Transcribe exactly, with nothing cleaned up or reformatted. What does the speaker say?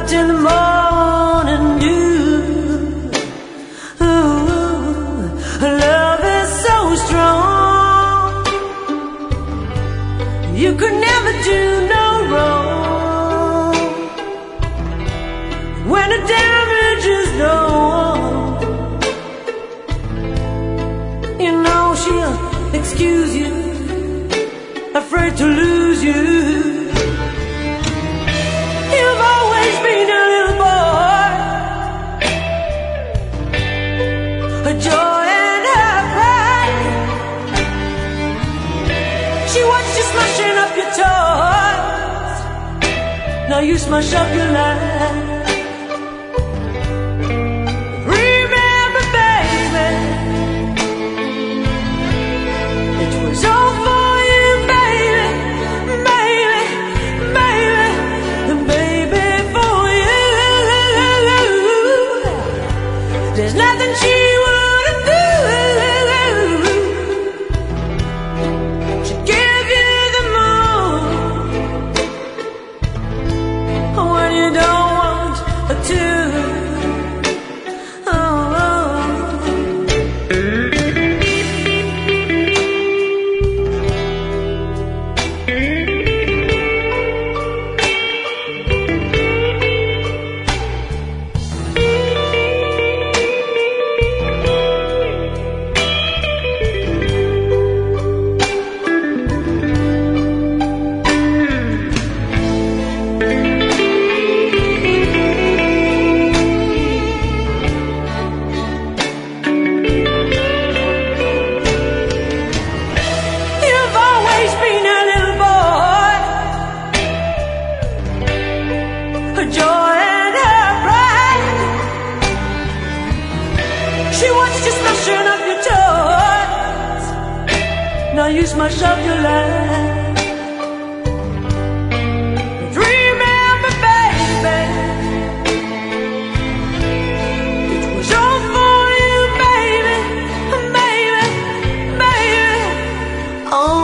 till the morning dew. Ooh, love is so strong, you could never do no wrong when the damage is done. You know she'll excuse you, afraid to lose you. You've always been a little boy, a joy and a pride. She watched you smashing up your toys, now you smash up your life. Remember, baby, it was all for you, baby, baby, baby, baby, for you. There's nothing she wouldn't do. She'd give you the moon when you don't want to. Oh, oh. You've always been a little boy, a joy and a pride. She watched you smashing up your toys, now you smash up your life. Remember, baby, it was all for you, baby, baby, baby. Oh.